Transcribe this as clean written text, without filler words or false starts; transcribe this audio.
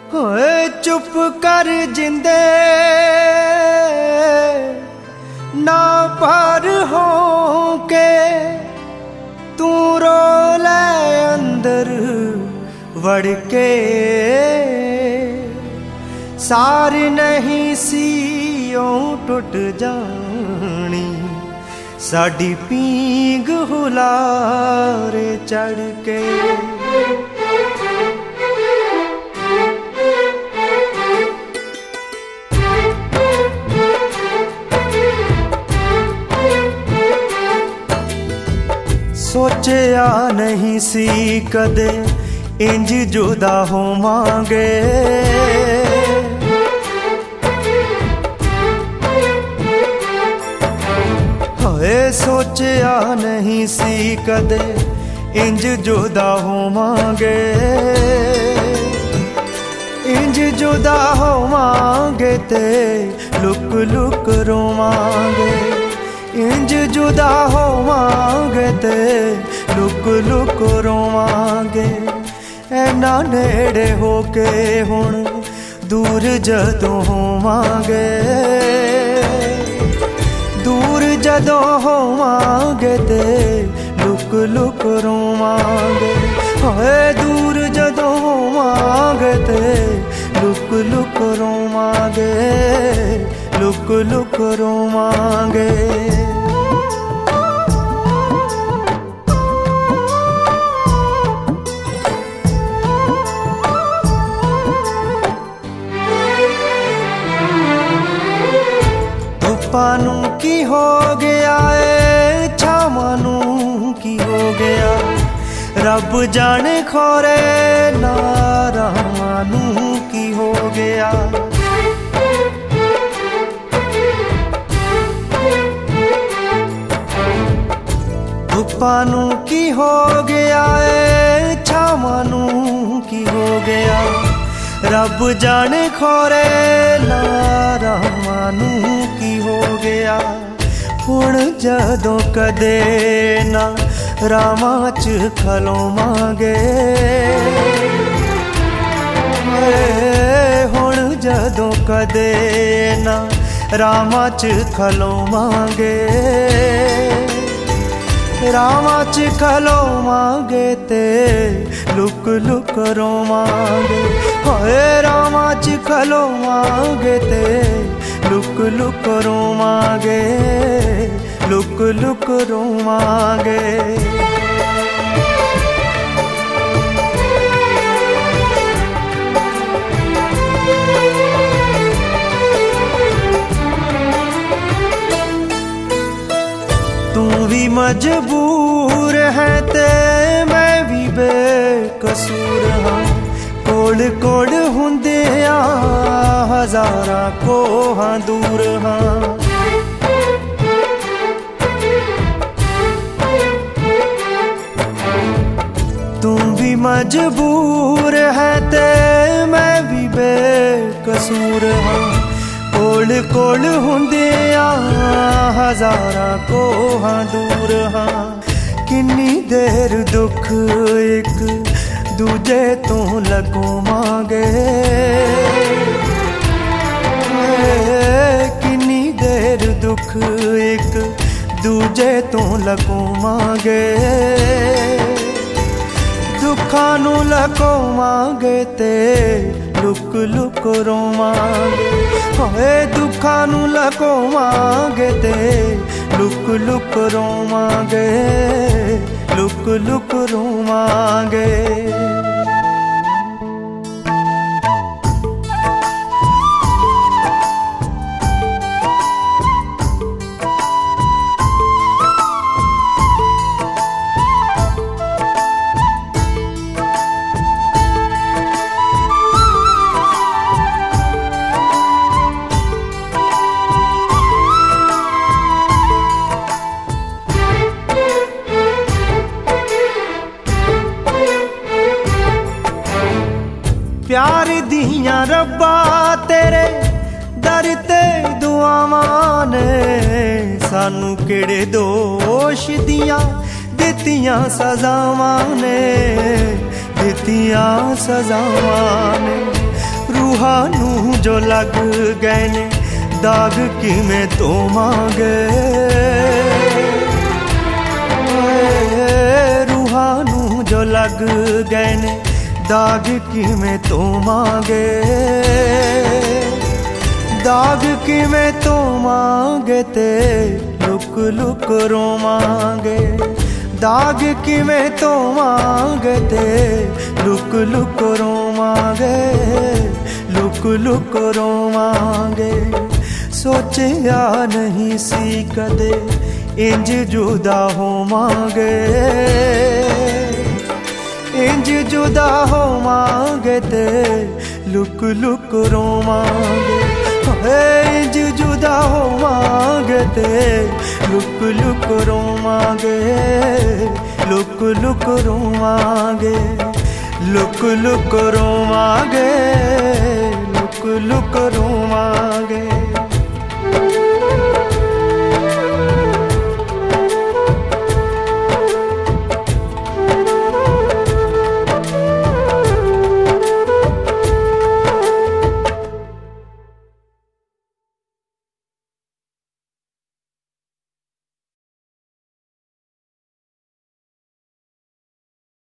होए चुप कर जिंदे ना पार हो के तू रो ले अंदर वड़ के सार नहीं सीओ टुट जानी साडी पींग हुलारे चढ़ के सोचिया नहीं सी कदे इंज जुदा होवांगे होए सोचिया नहीं सी कदे इंज जुदा होवांगे इंज जुदा होवांगे ते लुक लुक रोवांगे इंज जुदा होवांगे ते लुक लुक रोवांगे ऐना नेड़े होके हुण दूर जदों होवांगे दूर जदों होवांगे ते लुक लुक रोवांगे होए दूर जदों होवांगे ते लुक लुक रोवांगे लुक लुक रोवांगे पानू की हो गया है छामानू की हो गया रब जाने खोरे नारामानू की हो गया पानू की हो गया है छामानू की हो गया रब जाने खोरे नारामानू की हो गया हुण जदों कदे ना रामां च खलोवांगे हुण जदों कदे ना रामां च खलोवांगे रामां च खलोवांगे ते लुक लुक रोवांगे होए रामां च खलोवांगे ते लुक लुक रोवांगे लुक लुक रोवांगे तू भी मजबूर है ते मैं भी बेकसूर हाँ कोड़ कोड़ हुंदिया हजारा को हाँ दूर हाँ तू भी मजबूर है ते मैं भी बेकसूर हाँ कोड़ कोड़ हुंदिया हजारा को हाँ दूर हाँ किन्नी देर दुख एक दूजे तो लगोवांगे किन्नी देर दुख एक दूजे तो लगोवांगे दुखां नू लगोवांगे ते लुक लुक रोवांगे होए दुखां नू लगोवांगे ते लुक लुक रोवांगे लुक लुक रोवांगे प्यार दियां रब्बा तेरे दर ते दुआवां ने सानू केड़े दोष दियां दित्तियां सजावां ने दित्तियां सजावां ने रूहां नूं जो लग गए ने दाग किवें धोवांगे। रूहां नूं जो लग गए ने दाग किवें धोवांगे। दाग किवें धोवांगे ते लुक लुक रोवांगे। दाग किवें धोवांगे ते लुक लुक रोवांगे। लुक लुक रोवांगे। सोचिया नहीं सी कदे इंज जुदा होवांगे। इंज जुदा होवांगे ते लुक लुक रोवांगे। इंज जुदा होवांगे ते लुक लुक रोवांगे। लुक लुक रोवांगे। लुक लुक रोवांगे। लुक लुक रोवांगे।